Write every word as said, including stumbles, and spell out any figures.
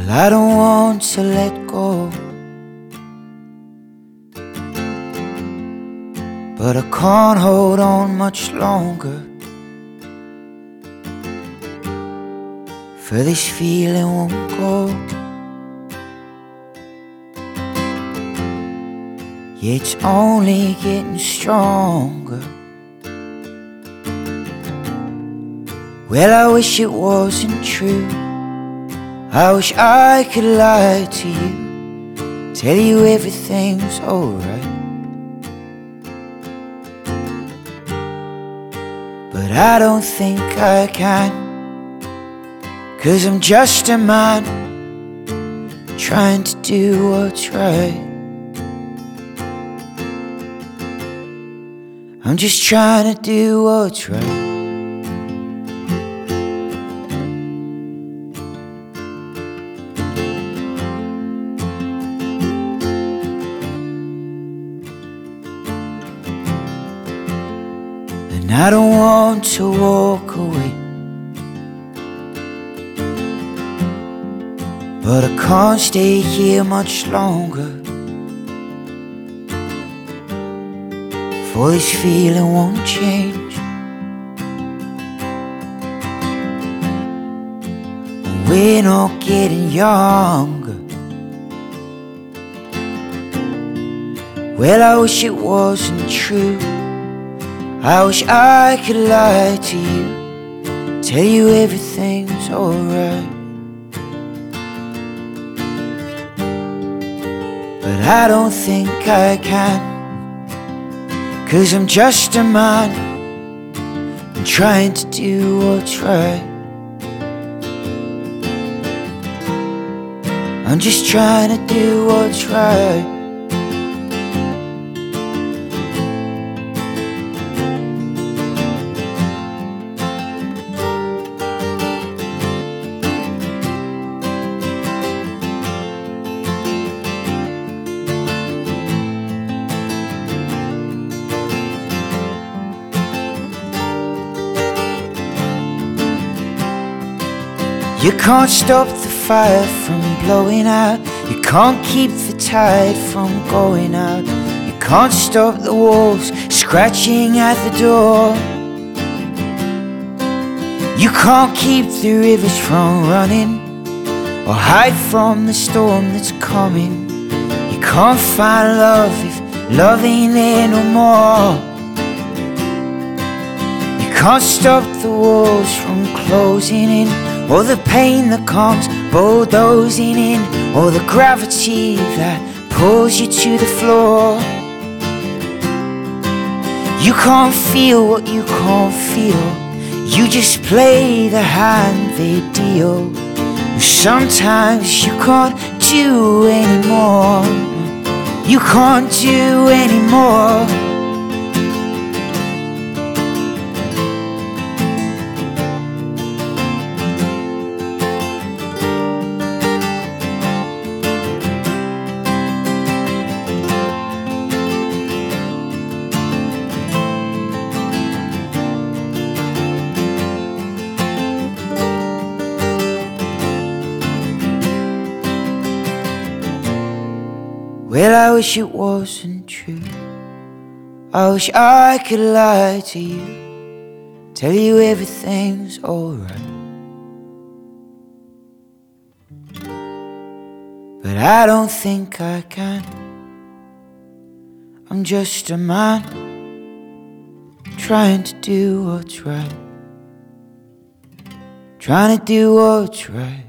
Well, I don't want to let go, but I can't hold on much longer, for this feeling won't go. Yeah, it's only getting stronger. Well, I wish it wasn't true. I wish I could lie to you, tell you everything's alright, but I don't think I can, 'cause I'm just a man trying to do what's right. I'm just trying to do what's right. And I don't want to walk away, but I can't stay here much longer, for this feeling won't change. We're not getting younger. Well, I wish it wasn't true. I wish I could lie to you, tell you everything's alright, but I don't think I can, 'cause I'm just a man and trying to do what's right. I'm just trying to do what's right. You can't stop the fire from blowing out. You can't keep the tide from going out. You can't stop the wolves scratching at the door. You can't keep the rivers from running, or hide from the storm that's coming. You can't find love if love ain't there no more. You can't stop the walls from closing in, or the pain that comes bulldozing in, or the gravity that pulls you to the floor. You can't feel what you can't feel. You just play the hand they deal. Sometimes you can't do anymore. You can't do anymore. Well, I wish it wasn't true. I wish I could lie to you, tell you everything's alright, but I don't think I can. I'm just a man trying to do what's right, trying to do what's right.